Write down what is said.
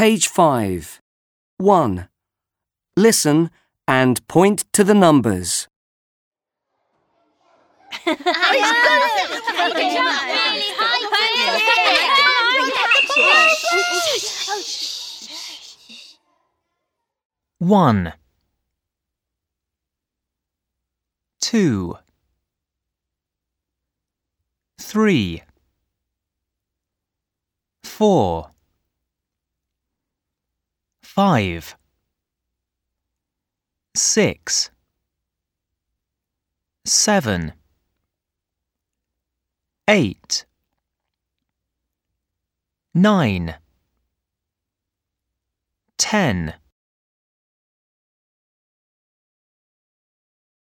Page 5. 1. Listen and point to the numbers. One, 2, 3, 4, 5, 6, 7, 8, 9, 10.